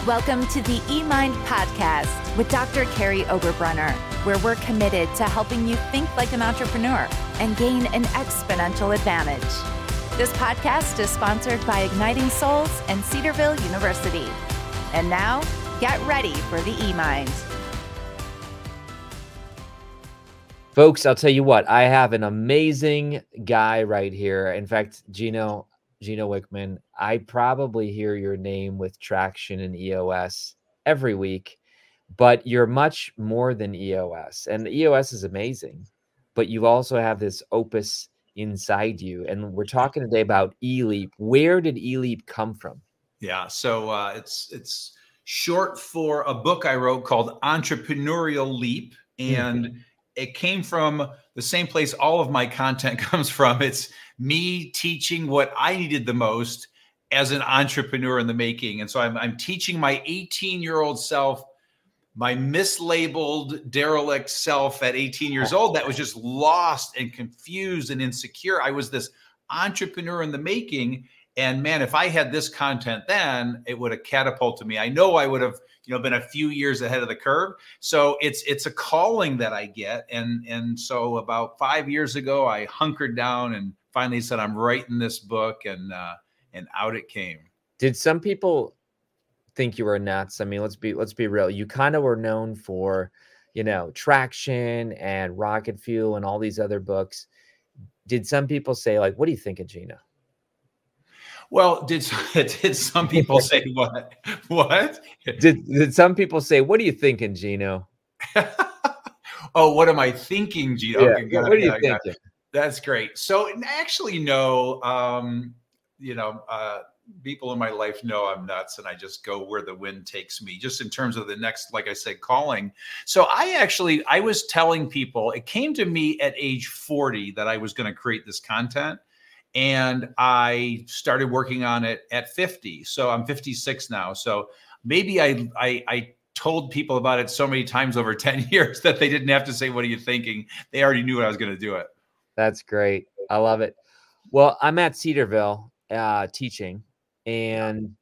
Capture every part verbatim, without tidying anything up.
Welcome to the eMind podcast with Doctor Carrie Oberbrunner, where we're committed to helping you think like an entrepreneur and gain an exponential advantage. This podcast is sponsored by Igniting Souls and Cedarville University. And now, get ready for the eMind. Folks, I'll tell you what, I have an amazing guy right here. In fact, Gino, Gino Wickman, I probably hear your name with Traction and E O S every week, but you're much more than E O S. And E O S is amazing, but you also have this opus inside you. And we're talking today about eLeap. Where did eLeap come from? Yeah, so uh, it's it's short for a book I wrote called Entrepreneurial Leap, and mm-hmm. it came from the same place all of my content comes from. It's me teaching what I needed the most as an entrepreneur in the making. And so I'm, I'm teaching my eighteen-year-old self, my mislabeled, derelict self at eighteen years old that was just lost and confused and insecure. I was this entrepreneur in the making. And man, if I had this content then, it would have catapulted me. I know I would have, you know, been a few years ahead of the curve. So it's it's a calling that I get. And, and so about five years ago, I hunkered down and finally said, I'm writing this book, and uh, and out it came. Did some people think you were nuts? I mean, let's be let's be real. You kind of were known for, you know, Traction and Rocket Fuel and all these other books. Did some people say, like, what do you think of Gino? Well, did did some people say what? What? Did did some people say, what are you thinking, Gino? Oh, what am I thinking, Gino? Yeah. Okay, what are you thinking? That's great. So actually, no, um, you know, uh, people in my life know I'm nuts, and I just go where the wind takes me, just in terms of the next, like I said, calling. So I actually, I was telling people, it came to me at age forty that I was going to create this content. And I started working on it at fifty. So I'm fifty-six now. So maybe I, I, I told people about it so many times over ten years that they didn't have to say, what are you thinking? They already knew I was going to do it. That's great. I love it. Well, I'm at Cedarville uh, teaching, and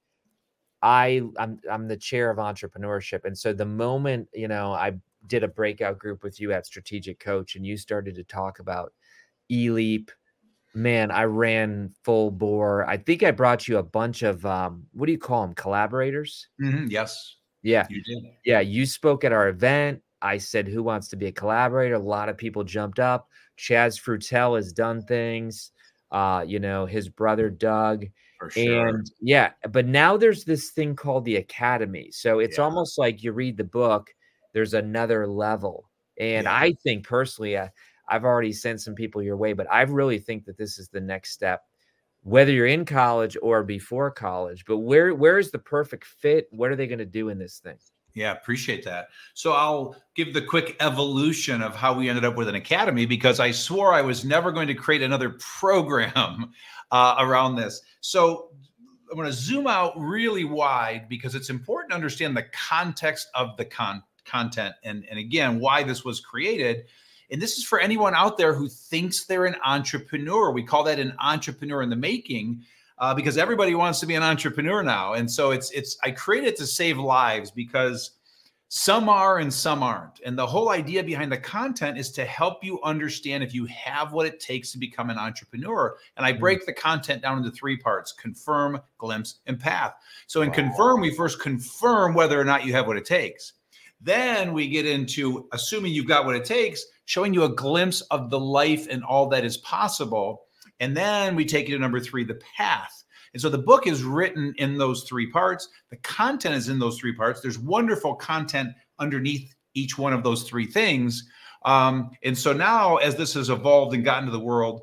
I, I'm, I'm the chair of entrepreneurship. And so the moment, you know, I did a breakout group with you at Strategic Coach, and you started to talk about eLeap, man, I ran full bore. I think I brought you a bunch of, um, what do you call them? Collaborators? Mm-hmm. Yes. Yeah. You did. Yeah. You spoke at our event. I said, who wants to be a collaborator? A lot of people jumped up. Chaz Frutel has done things, uh, you know, his brother, Doug. For sure. And yeah, but now there's this thing called the Academy. So it's yeah. almost like you read the book, there's another level. And yeah. I think personally, uh, I've already sent some people your way, but I really think that this is the next step, whether you're in college or before college. But where where is the perfect fit? What are they going to do in this thing? Yeah, appreciate that. So I'll give the quick evolution of how we ended up with an academy, because I swore I was never going to create another program uh, around this. So I'm going to zoom out really wide, because it's important to understand the context of the con- content and, and again, why this was created. And this is for anyone out there who thinks they're an entrepreneur. We call that an entrepreneur in the making, uh, because everybody wants to be an entrepreneur now. And so it's, it's, I created to save lives, because some are and some aren't. And the whole idea behind the content is to help you understand if you have what it takes to become an entrepreneur. And I break the content down into three parts: confirm, glimpse, and path. So in wow. confirm, we first confirm whether or not you have what it takes. Then we get into assuming you've got what it takes, showing you a glimpse of the life and all that is possible. And then we take you to number three, the path. And so the book is written in those three parts. The content is in those three parts. There's wonderful content underneath each one of those three things. Um, and so now, as this has evolved and gotten to the world,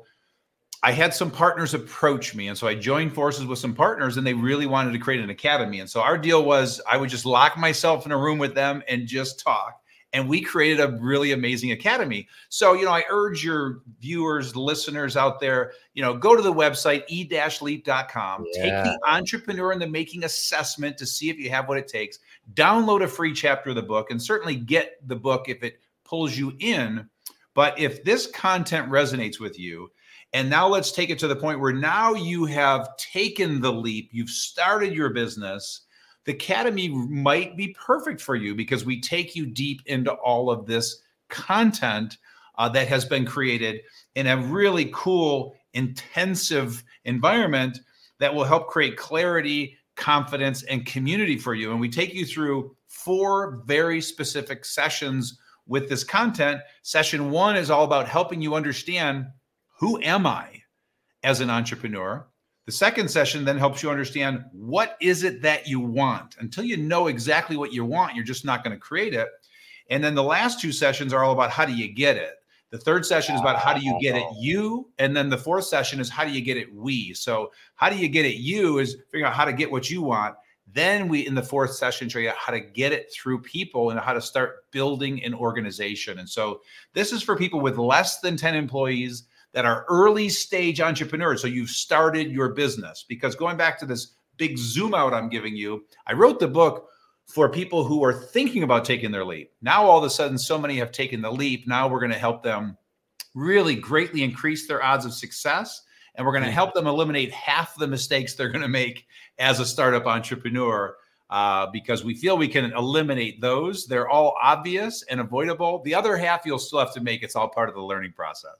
I had some partners approach me. And so I joined forces with some partners, and they really wanted to create an academy. And so our deal was I would just lock myself in a room with them and just talk. And we created a really amazing academy. So, you know, I urge your viewers, listeners out there, you know, go to the website, e dash leap dot com, yeah. take the Entrepreneur in the Making assessment to see if you have what it takes, download a free chapter of the book, and certainly get the book if it pulls you in. But if this content resonates with you, and now let's take it to the point where now you have taken the leap, you've started your business, the Academy might be perfect for you because we take you deep into all of this content uh, that has been created in a really cool, intensive environment that will help create clarity, confidence, and community for you. And we take you through four very specific sessions with this content. Session one is all about helping you understand, who am I as an entrepreneur? The second session then helps you understand, what is it that you want? Until you know exactly what you want, you're just not going to create it. And then the last two sessions are all about, how do you get it? The third session is about, how do you get it you? And then the fourth session is, how do you get it we? So how do you get it you is figuring out how to get what you want. Then we, in the fourth session, show you how to get it through people and how to start building an organization. And so this is for people with less than ten employees that are early stage entrepreneurs. So you've started your business. Because going back to this big zoom out I'm giving you, I wrote the book for people who are thinking about taking their leap. Now, all of a sudden, so many have taken the leap. Now we're going to help them really greatly increase their odds of success. And we're going to help them eliminate half the mistakes they're going to make as a startup entrepreneur, uh, because we feel we can eliminate those. They're all obvious and avoidable. The other half you'll still have to make. It's all part of the learning process.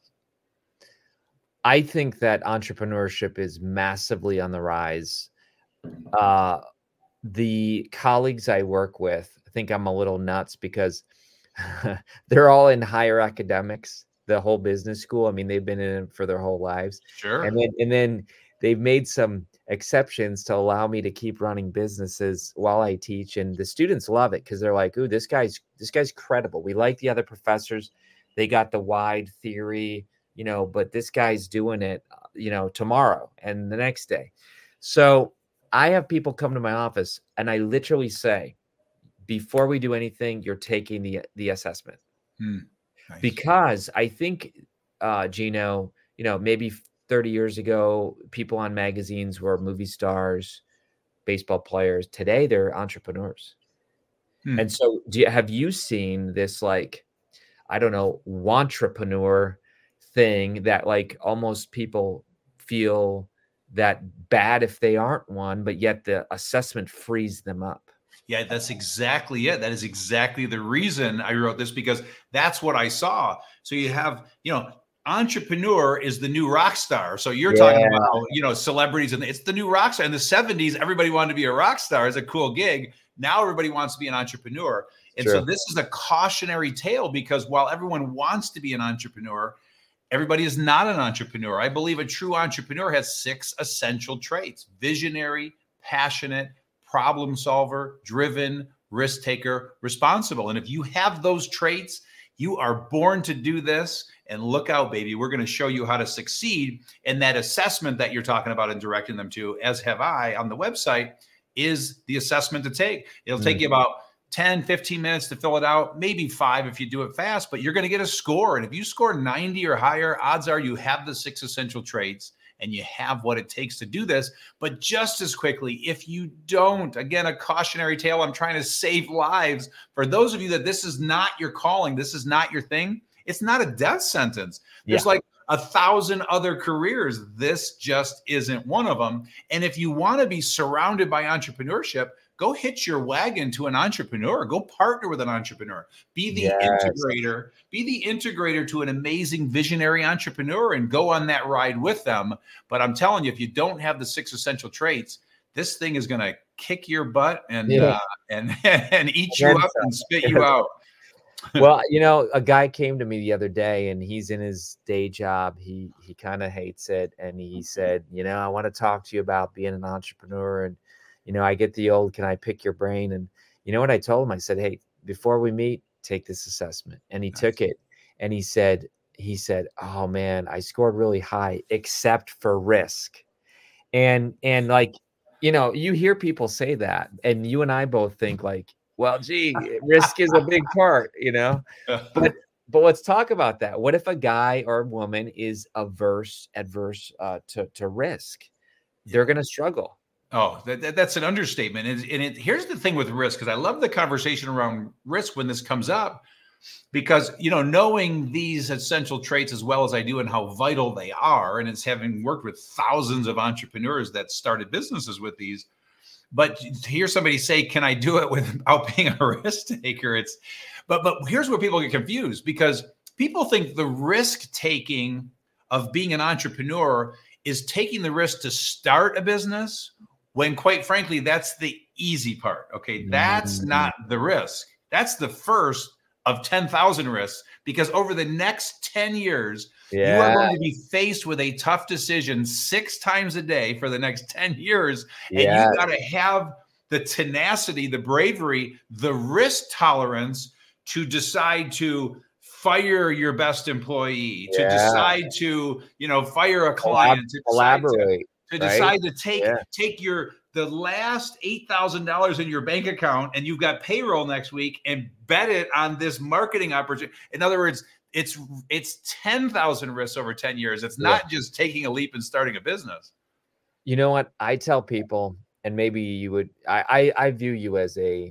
I think that entrepreneurship is massively on the rise. Uh, the colleagues I work with think I'm a little nuts because they're all in higher academics, the whole business school. I mean, they've been in it for their whole lives. Sure. And then, and then they've made some exceptions to allow me to keep running businesses while I teach. And the students love it because they're like, ooh, this guy's, this guy's credible. We like the other professors. They got the wide theory, you know, but this guy's doing it, you know, tomorrow and the next day. So I have people come to my office and I literally say, before we do anything, you're taking the, the assessment. Hmm. Nice. Because I think, uh, Gino, you know, maybe thirty years ago, people on magazines were movie stars, baseball players. Today, they're entrepreneurs. Hmm. And so do you, have you seen this, like, I don't know, wantrepreneur thing that like almost people feel that bad if they aren't one, but yet the assessment frees them up? Yeah, that's exactly it. That is exactly the reason I wrote this, because that's what I saw. So you have, you know, entrepreneur is the new rock star. So you're yeah. talking about, you know, celebrities, and it's the new rock star. In the seventies, everybody wanted to be a rock star. It's a cool gig. Now everybody wants to be an entrepreneur. And True. So this is a cautionary tale, because while everyone wants to be an entrepreneur, everybody is not an entrepreneur. I believe a true entrepreneur has six essential traits: visionary, passionate, problem solver, driven, risk taker, responsible. And if you have those traits, you are born to do this. And look out, baby, we're going to show you how to succeed. And that assessment that you're talking about and directing them to, as have I on the website, is the assessment to take. It'll take mm-hmm. you about ten, fifteen minutes to fill it out, maybe five if you do it fast, but you're going to get a score. And if you score ninety or higher, odds are you have the six essential traits and you have what it takes to do this. But just as quickly, if you don't, again, a cautionary tale, I'm trying to save lives. For those of you that this is not your calling, this is not your thing, it's not a death sentence. There's yeah. like a thousand other careers. This just isn't one of them. And if you want to be surrounded by entrepreneurship, go hitch your wagon to an entrepreneur. Go partner with an entrepreneur. Be the yes. integrator. Be the integrator to an amazing visionary entrepreneur and go on that ride with them. But I'm telling you, if you don't have the six essential traits, this thing is going to kick your butt and yeah. uh, and and eat you up and spit you out. Well, you know, a guy came to me the other day and he's in his day job. He he kind of hates it. And he said, you know, I want to talk to you about being an entrepreneur. And you know, I get the old, can I pick your brain? And you know what I told him? I said, hey, before we meet, take this assessment. And he nice. took it. And he said, he said, oh man, I scored really high, except for risk. And, and like, you know, you hear people say that, and you and I both think like, well, gee, risk is a big part, you know, but, but let's talk about that. What if a guy or a woman is averse, adverse uh, to, to risk? They're going to struggle. Oh, that, that, that's an understatement. And, and it, here's the thing with risk, because I love the conversation around risk when this comes up, because, you know, knowing these essential traits as well as I do and how vital they are, and it's having worked with thousands of entrepreneurs that started businesses with these, but to hear somebody say, can I do it without being a risk taker? It's, but, but here's where people get confused, because people think the risk taking of being an entrepreneur is taking the risk to start a business, when quite frankly, that's the easy part. Okay. That's mm-hmm. not the risk. That's the first of ten thousand risks, because over the next ten years, yeah. you are going to be faced with a tough decision six times a day for the next ten years. And yeah. you got to have the tenacity, the bravery, the risk tolerance to decide to fire your best employee, to yeah. decide to, you know, fire a client, to collaborate, to, to right? decide to take, yeah. take your, the last eight thousand dollars in your bank account, and you've got payroll next week, and bet it on this marketing opportunity. In other words, it's, it's ten thousand risks over ten years. It's not yeah. just taking a leap and starting a business. You know what? I tell people, and maybe you would, I, I, I view you as a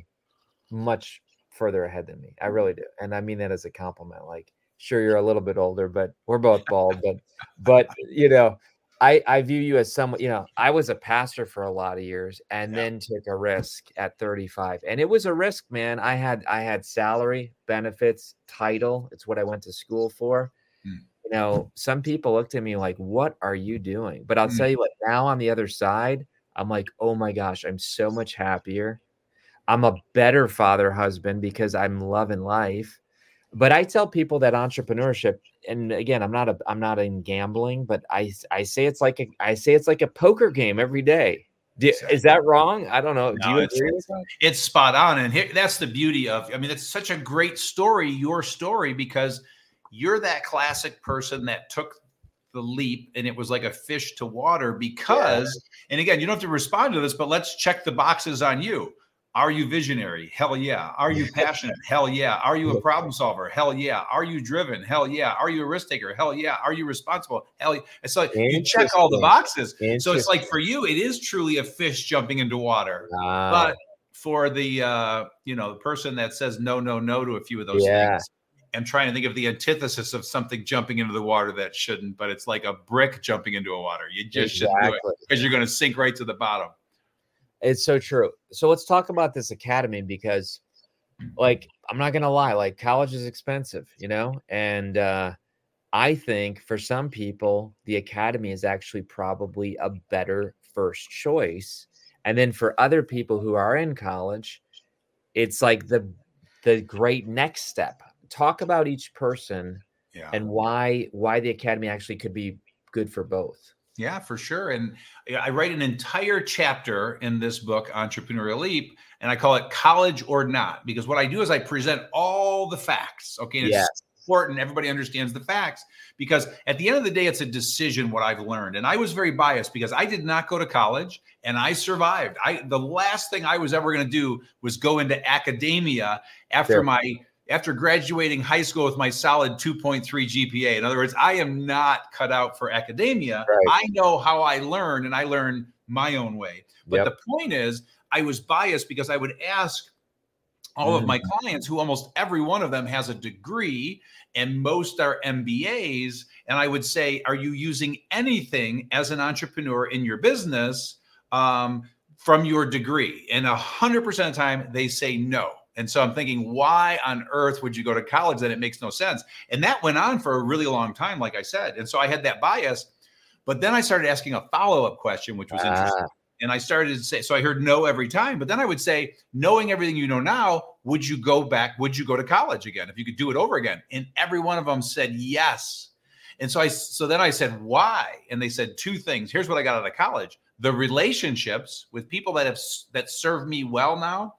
much further ahead than me. I really do. And I mean that as a compliment. Like, sure, you're a little bit older, but we're both bald, but, but, you know, I, I view you as someone, you know, I was a pastor for a lot of years, and yeah. then took a risk at thirty-five, and it was a risk, man. I had, I had salary, benefits, title. It's what I went to school for. Hmm. You know, some people looked at me like, what are you doing? But I'll hmm. tell you what, now on the other side, I'm like, oh my gosh, I'm so much happier. I'm a better father, husband, because I'm loving life. But I tell people that entrepreneurship, and again, I'm not a, I'm not in gambling, but I, I say it's like a, I say it's like a poker game every day. Do, is that wrong? I don't know. No, Do you agree with that? It's spot on. And here, that's the beauty of, I mean, it's such a great story, your story, because you're that classic person that took the leap, and it was like a fish to water because, yeah. and again, you don't have to respond to this, but let's check the boxes on you. Are you visionary? Hell yeah. Are you passionate? Hell yeah. Are you a problem solver? Hell yeah. Are you driven? Hell yeah. Are you a risk taker? Hell yeah. Are you responsible? Hell yeah. It's like you check all the boxes. So it's like for you, it is truly a fish jumping into water. Wow. But for the uh, you know, the person that says no, no, no to a few of those yeah. things, I'm trying to think of the antithesis of something jumping into the water that shouldn't, but it's like a brick jumping into a water. You just exactly. shouldn't do it because you're going to sink right to the bottom. It's so true. So let's talk about this academy, because like, I'm not going to lie, like college is expensive, you know? And uh, I think for some people, the academy is actually probably a better first choice. And then for other people who are in college, it's like the, the great next step. Talk about each person yeah. and why, why the academy actually could be good for both. Yeah, for sure. And I write an entire chapter in this book, Entrepreneurial Leap, and I call it College or Not, because what I do is I present all the facts. Okay. And yes. it's important everybody understands the facts, because at the end of the day, it's a decision, what I've learned. And I was very biased because I did not go to college and I survived. I the last thing I was ever going to do was go into academia after sure. my after graduating high school with my solid two point three G P A. In other words, I am not cut out for academia. Right. I know how I learn, and I learn my own way. But yep. the point is, I was biased because I would ask all mm. of my clients, who almost every one of them has a degree, and most are M B As. And I would say, are you using anything as an entrepreneur in your business um, from your degree? And one hundred percent of the time, they say no. And so I'm thinking, why on earth would you go to college? Then it makes no sense. And that went on for a really long time, like I said. And so I had that bias. But then I started asking a follow-up question, which was ah. interesting. And I started to say, so I heard no every time. But then I would say, knowing everything you know now, would you go back? Would you go to college again if you could do it over again? And every one of them said yes. And so I, so then I said, why? And they said two things. Here's what I got out of college: the relationships with people that have that serve me well now,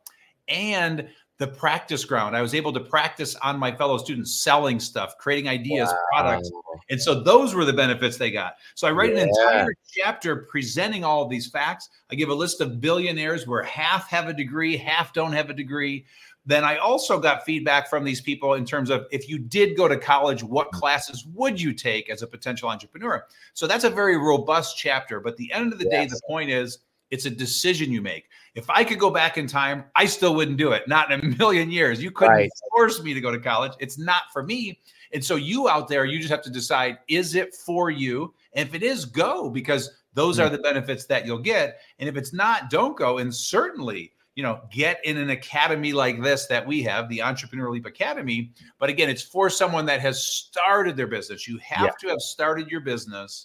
and the practice ground. I was able to practice on my fellow students, selling stuff, creating ideas, wow. products. And so those were the benefits they got. So I write yeah. an entire chapter presenting all of these facts. I give a list of billionaires where half have a degree, half don't have a degree. Then I also got feedback from these people in terms of, if you did go to college, what classes would you take as a potential entrepreneur? So that's a very robust chapter. But at the end of the yes. day, the point is, it's a decision you make. If I could go back in time, I still wouldn't do it. Not in a million years. You couldn't right. force me to go to college. It's not for me. And so you out there, you just have to decide, is it for you? And if it is, go, because Those Mm. are the benefits that you'll get. And if it's not, don't go. And certainly, you know, get in an academy like this that we have, the Entrepreneur Leap Academy. But again, it's for someone that has started their business. You have Yeah. to have started your business.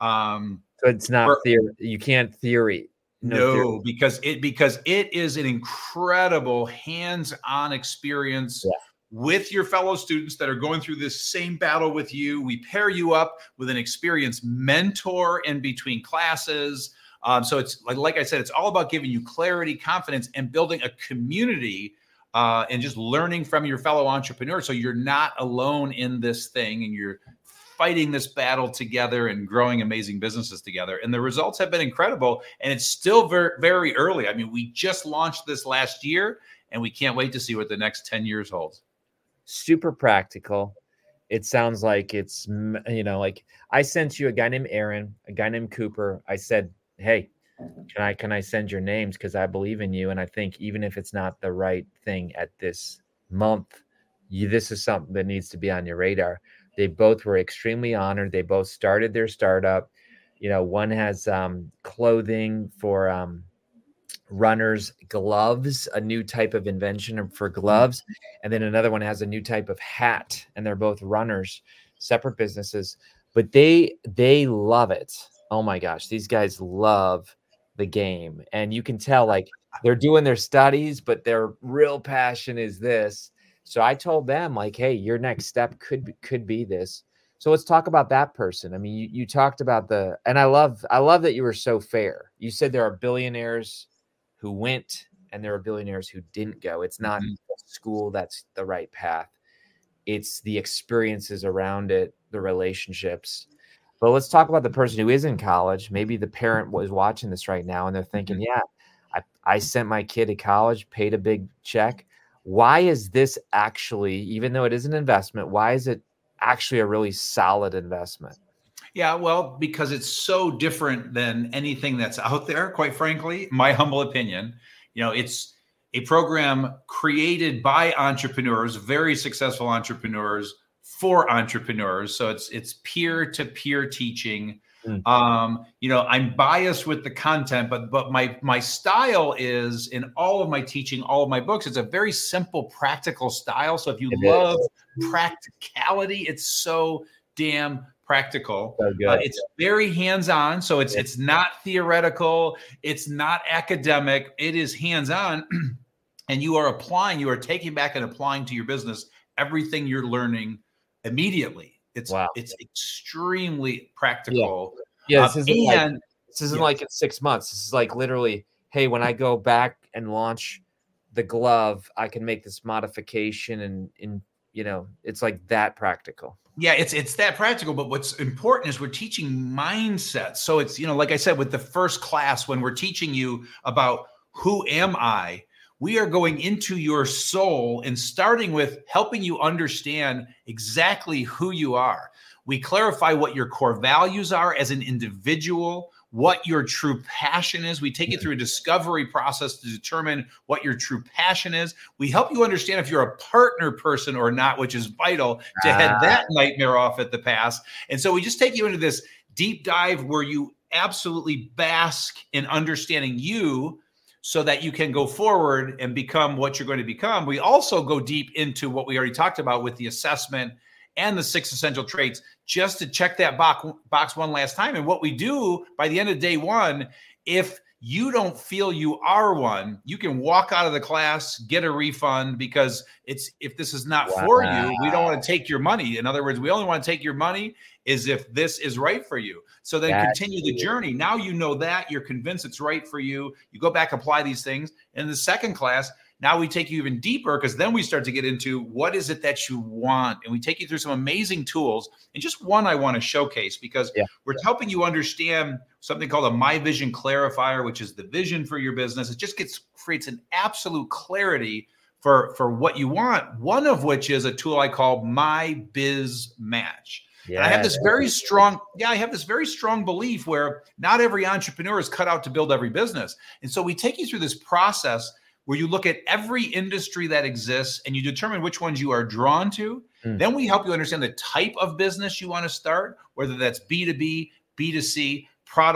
Um, So it's not for- theory. You can't theory. No, theory. because it because it is an incredible hands-on experience Yeah. with your fellow students that are going through this same battle with you. We pair you up with an experienced mentor in between classes. Um, so it's like, like I said, it's all about giving you clarity, confidence, and building a community uh, and just learning from your fellow entrepreneurs. So you're not alone in this thing, and you're fighting this battle together and growing amazing businesses together. And the results have been incredible. And it's still very, very early. I mean, we just launched this last year, and we can't wait to see what the next ten years holds. Super practical. It sounds like it's, you know, like I sent you a guy named Aaron, a guy named Cooper. I said, hey, can I can I send your names, because I believe in you, and I think even if it's not the right thing at this month, you this is something that needs to be on your radar. They both were extremely honored. They both started their startup. You know, one has um, clothing for um, runners, gloves, a new type of invention for gloves, and then another one has a new type of hat, and they're both runners, separate businesses, but they they love it. Oh my gosh, these guys love the game. And you can tell, like, they're doing their studies, but their real passion is this. So I told them, like, hey, your next step could be, could be this. So let's talk about that person. I mean, you, you talked about the, and I love, I love that you were so fair. You said there are billionaires who went and there are billionaires who didn't go. It's not Mhm. school that's the right path. It's the experiences around it, the relationships. But let's talk about the person who is in college. Maybe the parent was watching this right now and they're thinking, Mhm. yeah, I, I sent my kid to college, paid a big check. Why is this actually, even though it is an investment, why is it actually a really solid investment? Yeah, well, because it's so different than anything that's out there, quite frankly, my humble opinion. You know, it's a program created by entrepreneurs, very successful entrepreneurs, for entrepreneurs. So it's it's peer-to-peer teaching. Mm. Um, you know, I'm biased with the content, but but my my style is, in all of my teaching, all of my books, it's a very simple, practical style. So if you It love is. practicality, it's so damn practical. So good. Uh, it's very hands-on. So it's it's not theoretical. It's not academic. It is hands-on. And you are applying, you are taking back and applying to your business everything you're learning immediately. It's Wow. it's extremely practical. Yeah, this Uh, isn't like, and this isn't yes. like in six months. This is like literally, hey, when I go back and launch the glove, I can make this modification, and in you know, it's like that practical. Yeah, it's it's that practical. But what's important is we're teaching mindset. So it's, you know, like I said, with the first class, when we're teaching you about who am I, we are going into your soul and starting with helping you understand exactly who you are. We clarify what your core values are as an individual, what your true passion is. We take you through a discovery process to determine what your true passion is. We help you understand if you're a partner person or not, which is vital to head that nightmare off at the pass. And so we just take you into this deep dive where you absolutely bask in understanding you, so that you can go forward and become what you're going to become. We also go deep into what we already talked about with the assessment and the six essential traits, just to check that box, box one last time. And what we do by the end of day one, if you don't feel you are one, you can walk out of the class, get a refund, because it's, if this is not Wow. for you, we don't want to take your money. In other words, we only want to take your money is if this is right for you. So then That's continue the huge. journey. Now you know that, you're convinced it's right for you. You go back, apply these things. In the second class, now we take you even deeper, because then we start to get into what is it that you want. And we take you through some amazing tools. And just one I want to showcase, because Yeah. we're helping you understand something called a My Vision Clarifier, which is the vision for your business. It just gets creates an absolute clarity for, for what you want. One of which is a tool I call My Biz Match. Yeah. And I have this very strong, yeah, I have this very strong belief where not every entrepreneur is cut out to build every business. And so we take you through this process where you look at every industry that exists and you determine which ones you are drawn to. Mm. Then we help you understand the type of business you want to start, whether that's B two B, B two C, product,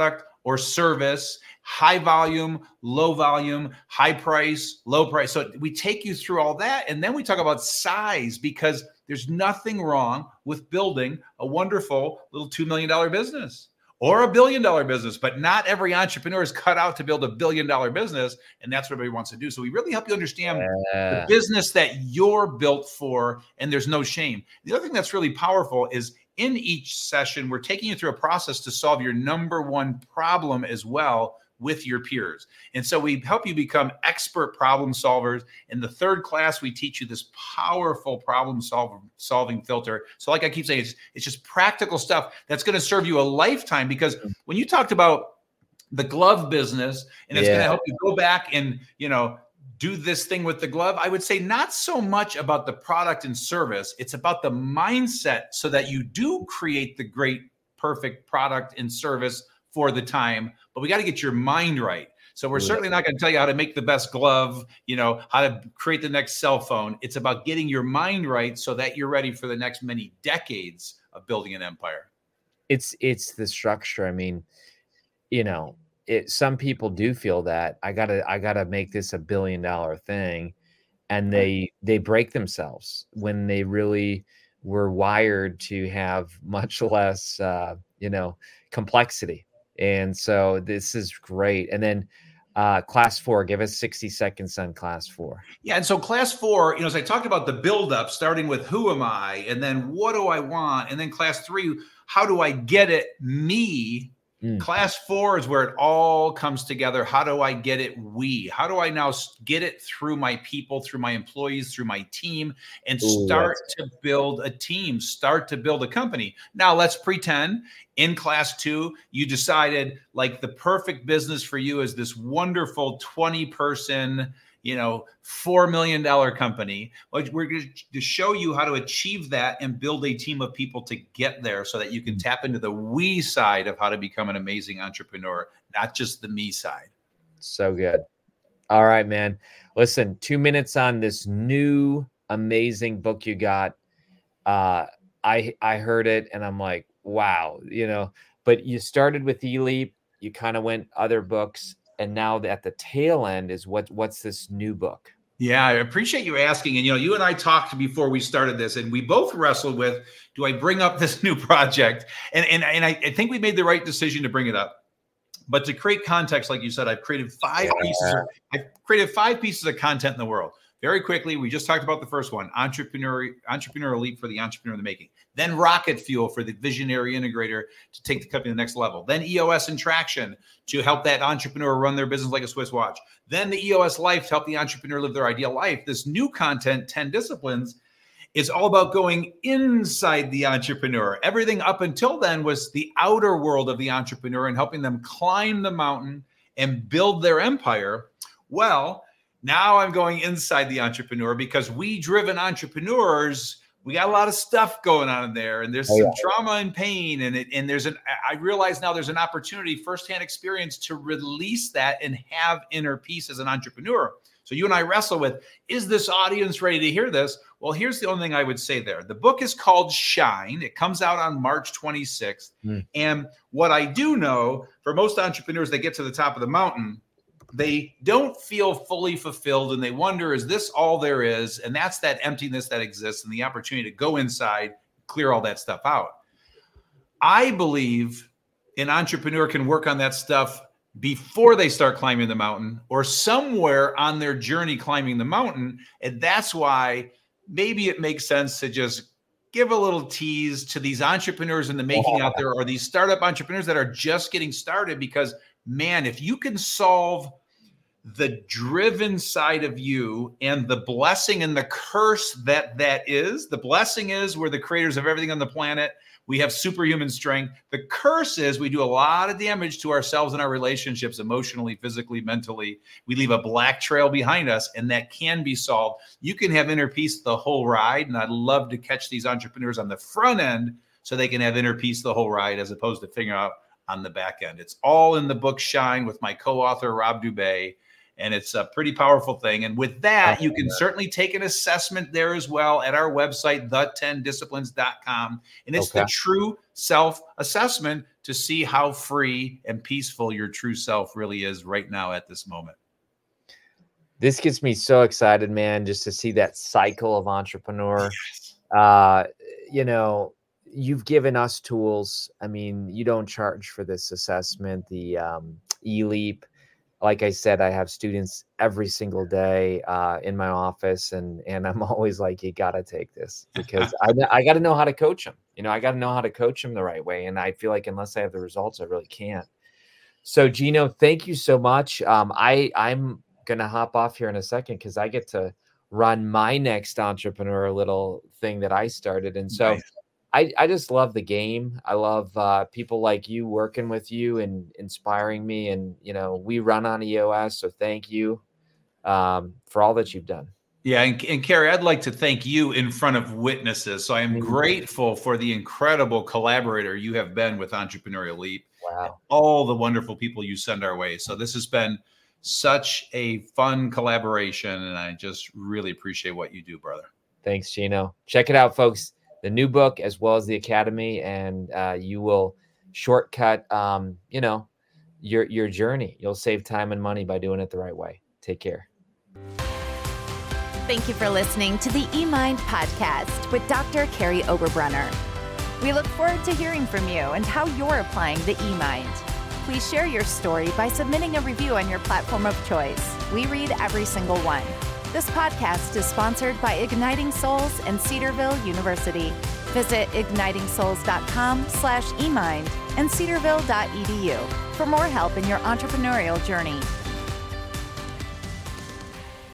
or service, high volume, low volume, high price, low price. So we take you through all that. And then we talk about size, because there's nothing wrong with building a wonderful little two million dollars business or a billion dollar business, but not every entrepreneur is cut out to build a billion dollar business. And that's what everybody wants to do. So we really help you understand yeah. the business that you're built for, and there's no shame. The other thing that's really powerful is in each session, we're taking you through a process to solve your number one problem as well with your peers. And so we help you become expert problem solvers. In the third class, we teach you this powerful problem solve, solving filter. So like I keep saying, it's, it's just practical stuff that's going to serve you a lifetime, because when you talked about the glove business and it's yeah. going to help you go back and, you know, do this thing with the glove, I would say not so much about the product and service. It's about the mindset so that you do create the great, perfect product and service for the time, but we got to get your mind right. So we're certainly not going to tell you how to make the best glove, you know, how to create the next cell phone. It's about getting your mind right so that you're ready for the next many decades of building an empire. It's, it's the structure. I mean, you know, it, some people do feel that I gotta, I gotta make this a billion dollar thing. And they, they break themselves when they really were wired to have much less, uh, you know, complexity. And so this is great. And then uh, class four, give us sixty seconds on class four. Yeah. And so class four, you know, as I talked about the buildup, starting with who am I? And then what do I want? And then class three, how do I get it? Me. Mm. Class four is where it all comes together. How do I get it? We. How do I now get it through my people, through my employees, through my team, and Ooh, start to build a team, start to build a company? Now let's pretend in class two, you decided like the perfect business for you is this wonderful twenty person, you know, four million dollars company. Well, we're going to show you how to achieve that and build a team of people to get there so that you can tap into the we side of how to become an amazing entrepreneur, not just the me side. So good. All right, man. Listen, two minutes on this new amazing book you got. Uh, I, I heard it and I'm like, wow, you know, but you started with eLeap, you kind of went other books. And now at the tail end is what, what's this new book? Yeah, I appreciate you asking. And, you know, you and I talked before we started this, and we both wrestled with, do I bring up this new project? And, and, and I, I think we made the right decision to bring it up. But to create context, like you said, I've created five yeah. pieces. Of, I've created five pieces of content in the world. Very quickly, we just talked about the first one, entrepreneur, entrepreneurial leap for the entrepreneur in the making. Then rocket fuel for the visionary integrator to take the company to the next level. Then E O S and traction to help that entrepreneur run their business like a Swiss watch. Then the E O S life to help the entrepreneur live their ideal life. This new content, ten disciplines, is all about going inside the entrepreneur. Everything up until then was the outer world of the entrepreneur and helping them climb the mountain and build their empire. Well, now I'm going inside the entrepreneur, because we driven entrepreneurs, we got a lot of stuff going on in there, and there's oh, some yeah. trauma and pain. And it, and there's an, I realize now there's an opportunity, firsthand experience, to release that and have inner peace as an entrepreneur. So you and I wrestle with, is this audience ready to hear this? Well, here's the only thing I would say there. The book is called Shine. It comes out on March twenty-sixth. Mm. And what I do know, for most entrepreneurs that get to the top of the mountain, they don't feel fully fulfilled, and they wonder, is this all there is? And that's that emptiness that exists, and the opportunity to go inside, clear all that stuff out. I believe an entrepreneur can work on that stuff before they start climbing the mountain, or somewhere on their journey climbing the mountain. And that's why maybe it makes sense to just give a little tease to these entrepreneurs in the making out there, or these startup entrepreneurs that are just getting started, because man, if you can solve the driven side of you and the blessing and the curse that that is, the blessing is we're the creators of everything on the planet. We have superhuman strength. The curse is we do a lot of damage to ourselves and our relationships, emotionally, physically, mentally. We leave a black trail behind us, and that can be solved. You can have inner peace the whole ride. And I'd love to catch these entrepreneurs on the front end so they can have inner peace the whole ride, as opposed to figuring out on the back end. It's all in the book Shine with my co-author, Rob Dubay. And it's a pretty powerful thing. And with that, you can certainly take an assessment there as well at our website, the ten disciplines dot com. And it's okay. the true self-assessment to see how free and peaceful your true self really is right now at this moment. This gets me so excited, man, just to see that cycle of entrepreneur. Uh, you know, you've given us tools. I mean, you don't charge for this assessment, the um, E-Leap. Like I said, I have students every single day uh, in my office, and and I'm always like, you got to take this, because I I got to know how to coach them. You know, I got to know how to coach them the right way. And I feel like unless I have the results, I really can't. So Gino, thank you so much. Um, I I'm going to hop off here in a second because I get to run my next entrepreneur little thing that I started. And so nice. I, I just love the game. I love uh, people like you working with you and inspiring me. And, you know, we run on E O S. So thank you um, for all that you've done. Yeah. And, and Carey, I'd like to thank you in front of witnesses. So I am mm-hmm. grateful for the incredible collaborator you have been with Entrepreneurial Leap. Wow. All the wonderful people you send our way. So this has been such a fun collaboration, and I just really appreciate what you do, brother. Thanks, Gino. Check it out, folks. The new book as well as the Academy, and uh, you will shortcut, um, you know, your your journey. You'll save time and money by doing it the right way. Take care. Thank you for listening to the eMind podcast with Doctor Carey Oberbrunner. We look forward to hearing from you and how you're applying the eMind. Please share your story by submitting a review on your platform of choice. We read every single one. This podcast is sponsored by Igniting Souls and Cedarville University. Visit igniting souls dot com slash eMind and cedarville dot e d u for more help in your entrepreneurial journey.